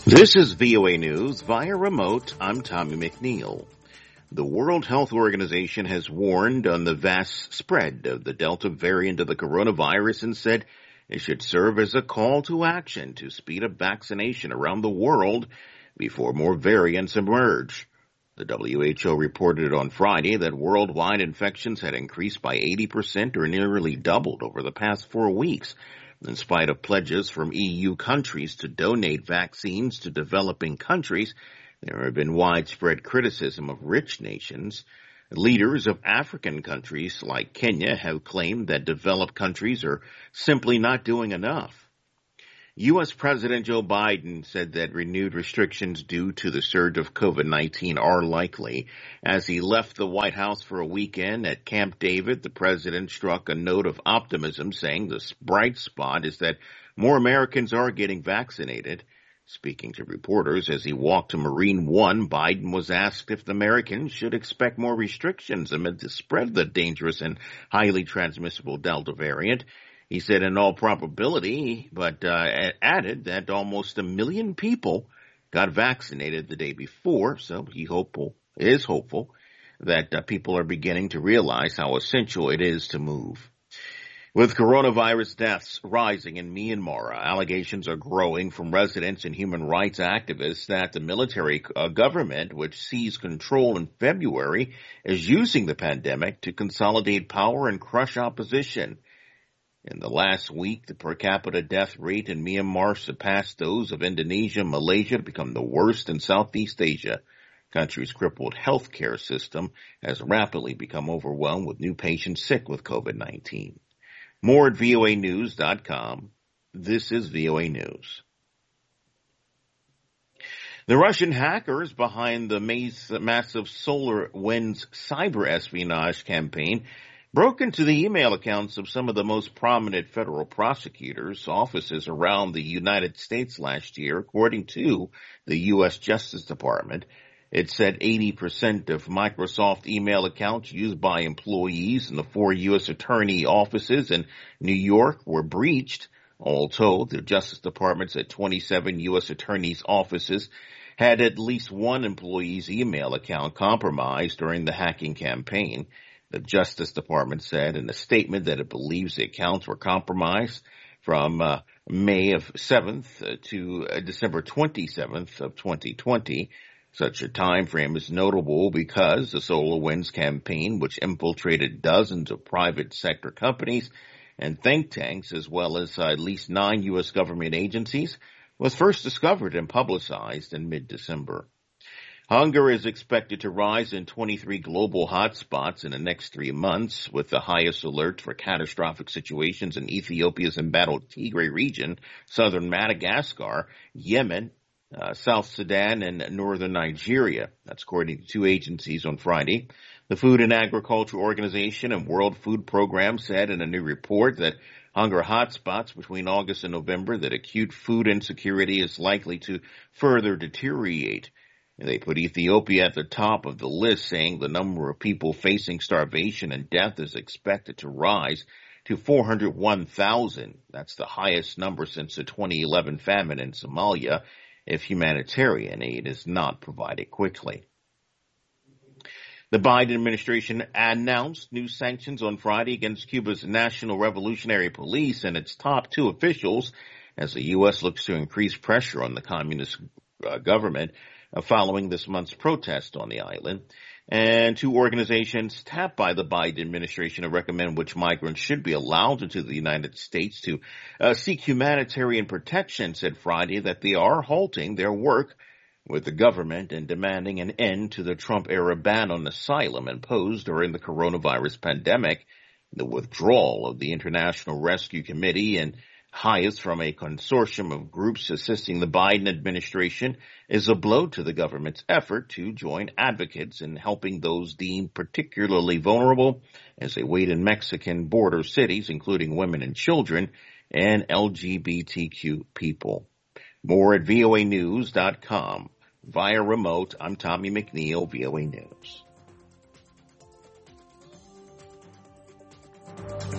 This is VOA News via remote. I'm Tommy McNeil. The World Health Organization has warned on the vast spread of the Delta variant of the coronavirus and said it should serve as a call to action to speed up vaccination around the world before more variants emerge. The WHO reported on Friday that worldwide infections had increased by 80% or nearly doubled over the past 4 weeks, in spite of pledges from EU countries to donate vaccines to developing countries. There have been widespread criticism of rich nations. Leaders of African countries like Kenya have claimed that developed countries are simply not doing enough. U.S. President Joe Biden said that renewed restrictions due to the surge of COVID-19 are likely. As he left the White House for a weekend at Camp David, the president struck a note of optimism, saying the bright spot is that more Americans are getting vaccinated. Speaking to reporters as he walked to Marine One, Biden was asked if the Americans should expect more restrictions amid the spread of the dangerous and highly transmissible Delta variant. He said in all probability, but added that almost 1 million people got vaccinated the day before, so he is hopeful that people are beginning to realize how essential it is to move. With coronavirus deaths rising in Myanmar, allegations are growing from residents and human rights activists that the military government, which seized control in February, is using the pandemic to consolidate power and crush opposition. In the last week, the per capita death rate in Myanmar surpassed those of Indonesia and Malaysia to become the worst in Southeast Asia. The country's crippled healthcare system has rapidly become overwhelmed with new patients sick with COVID-19. More at voanews.com. This is VOA News. The Russian hackers behind the massive SolarWinds cyber espionage campaign broke into the email accounts of some of the most prominent federal prosecutors' offices around the United States last year, according to the U.S. Justice Department. It said 80% of Microsoft email accounts used by employees in the 4 U.S. attorney offices in New York were breached. All told, the Justice Department said 27 U.S. attorneys' offices had at least one employee's email account compromised during the hacking campaign. The Justice Department said in a statement that it believes the accounts were compromised from May 7th to December 27th of 2020. Such a time frame is notable because the SolarWinds campaign, which infiltrated dozens of private sector companies and think tanks, as well as at least 9 U.S. government agencies, was first discovered and publicized in mid-December. Hunger is expected to rise in 23 global hotspots in the next 3 months, with the highest alert for catastrophic situations in Ethiopia's embattled Tigray region, southern Madagascar, Yemen, South Sudan, and northern Nigeria. That's according to 2 agencies on Friday. The Food and Agriculture Organization and World Food Program said in a new report that hunger hotspots between August and November that acute food insecurity is likely to further deteriorate. They put Ethiopia at the top of the list, saying the number of people facing starvation and death is expected to rise to 401,000. That's the highest number since the 2011 famine in Somalia, if humanitarian aid is not provided quickly. The Biden administration announced new sanctions on Friday against Cuba's National Revolutionary Police and its top 2 officials as the U.S. looks to increase pressure on the communist government following this month's protest on the island. And 2 organizations tapped by the Biden administration to recommend which migrants should be allowed into the United States to seek humanitarian protection said Friday that they are halting their work with the government and demanding an end to the Trump-era ban on asylum imposed during the coronavirus pandemic. The withdrawal of the International Rescue Committee and highest from a consortium of groups assisting the Biden administration is a blow to the government's effort to join advocates in helping those deemed particularly vulnerable as they wait in Mexican border cities, including women and children and LGBTQ people. More at voanews.com. Via remote, I'm Tommy McNeil, VOA News.